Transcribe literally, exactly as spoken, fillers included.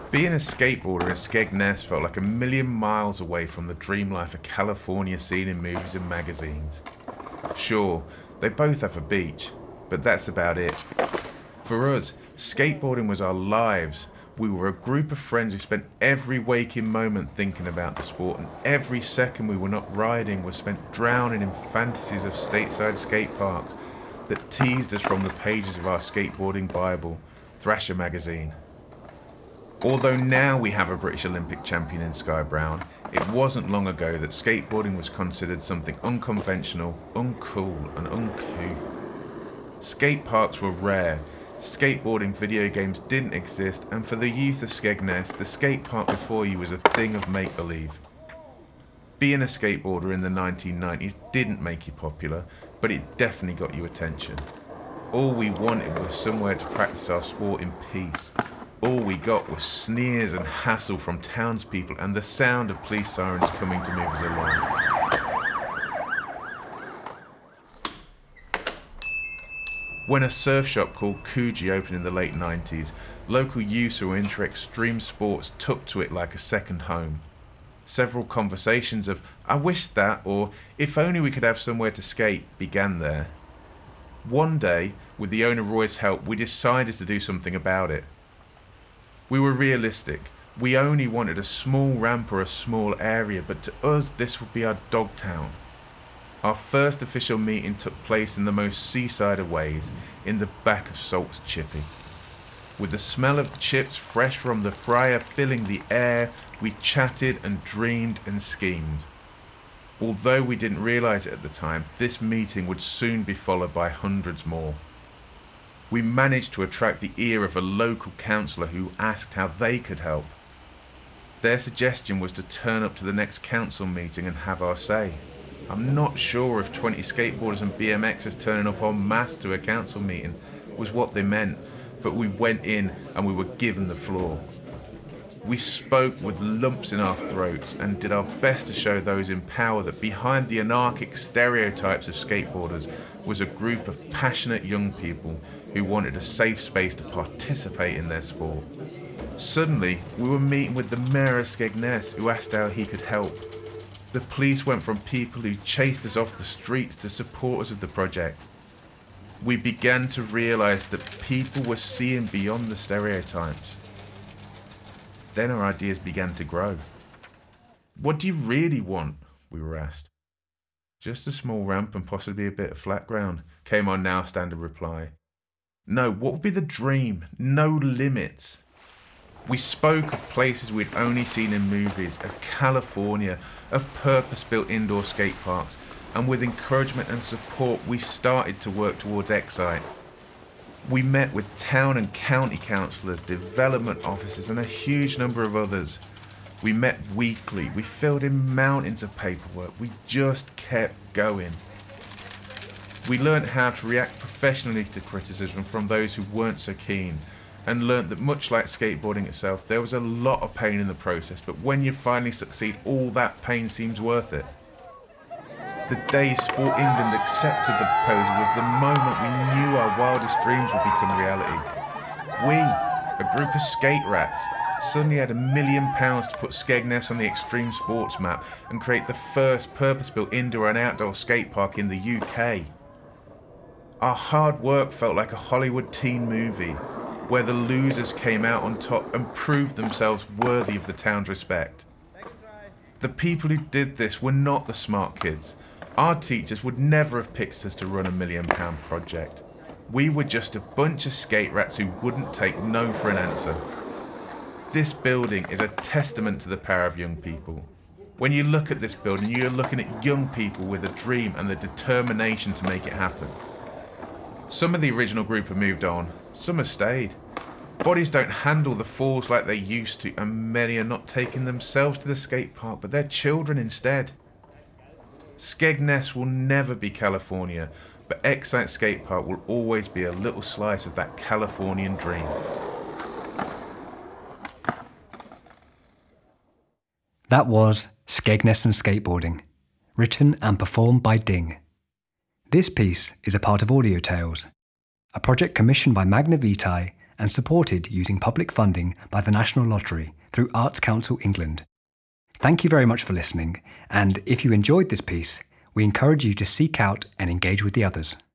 Being a skateboarder in Skegness felt like a million miles away from the dream life of California seen in movies and magazines. Sure, they both have a beach, but that's about it. For us, skateboarding was our lives. We were a group of friends who spent every waking moment thinking about the sport, and every second we were not riding was spent drowning in fantasies of stateside skate parks that teased us from the pages of our skateboarding Bible, Thrasher magazine. Although now we have a British Olympic champion in Sky Brown, it wasn't long ago that skateboarding was considered something unconventional, uncool and uncouth. Skate parks were rare, skateboarding video games didn't exist, and for the youth of Skegness, the skate park before you was a thing of make-believe. Being a skateboarder in the nineteen nineties didn't make you popular, but it definitely got your attention. All we wanted was somewhere to practice our sport in peace. All we got was sneers and hassle from townspeople and the sound of police sirens coming to move us along. When a surf shop called Coogee opened in the late nineties, local youths who were into extreme sports took to it like a second home. Several conversations of, "I wish that," or "if only we could have somewhere to skate," began there. One day, with the owner Roy's help, we decided to do something about it. We were realistic. We only wanted a small ramp or a small area, but to us this would be our dog town. Our first official meeting took place in the most seaside of ways, in the back of Salt's Chippy. With the smell of chips fresh from the fryer filling the air, we chatted and dreamed and schemed. Although we didn't realise it at the time, this meeting would soon be followed by hundreds more. We managed to attract the ear of a local councillor who asked how they could help. Their suggestion was to turn up to the next council meeting and have our say. I'm not sure if twenty skateboarders and B M Xers turning up en masse to a council meeting was what they meant, but we went in and we were given the floor. We spoke with lumps in our throats and did our best to show those in power that behind the anarchic stereotypes of skateboarders was a group of passionate young people who wanted a safe space to participate in their sport. Suddenly, we were meeting with the mayor of Skegness, who asked how he could help. The police went from people who chased us off the streets to supporters of the project. We began to realise that people were seeing beyond the stereotypes. Then our ideas began to grow. "What do you really want?" we were asked. "Just a small ramp and possibly a bit of flat ground," came our now standard reply. "No, what would be the dream? No limits." We spoke of places we'd only seen in movies, of California, of purpose-built indoor skate parks, and with encouragement and support we started to work towards Excite. We met with town and county councillors, development officers and a huge number of others. We met weekly, we filled in mountains of paperwork, we just kept going. We learnt how to react professionally to criticism from those who weren't so keen, and learnt that much like skateboarding itself, there was a lot of pain in the process, but when you finally succeed, all that pain seems worth it. The day Sport England accepted the proposal was the moment we knew our wildest dreams would become reality. We, a group of skate rats, suddenly had a million pounds to put Skegness on the extreme sports map and create the first purpose-built indoor and outdoor skate park in the U K. Our hard work felt like a Hollywood teen movie, where the losers came out on top and proved themselves worthy of the town's respect. The people who did this were not the smart kids. Our teachers would never have picked us to run a million pound project. We were just a bunch of skate rats who wouldn't take no for an answer. This building is a testament to the power of young people. When you look at this building, you're looking at young people with a dream and the determination to make it happen. Some of the original group have moved on, some have stayed. Bodies don't handle the falls like they used to, and many are not taking themselves to the skate park, but their children instead. Skegness will never be California, but Excite Skate Park will always be a little slice of that Californian dream. That was Skegness and Skateboarding, written and performed by Ding. This piece is a part of Audio Tales, a project commissioned by Magna Vitae and supported using public funding by the National Lottery through Arts Council England. Thank you very much for listening, and if you enjoyed this piece, we encourage you to seek out and engage with the others.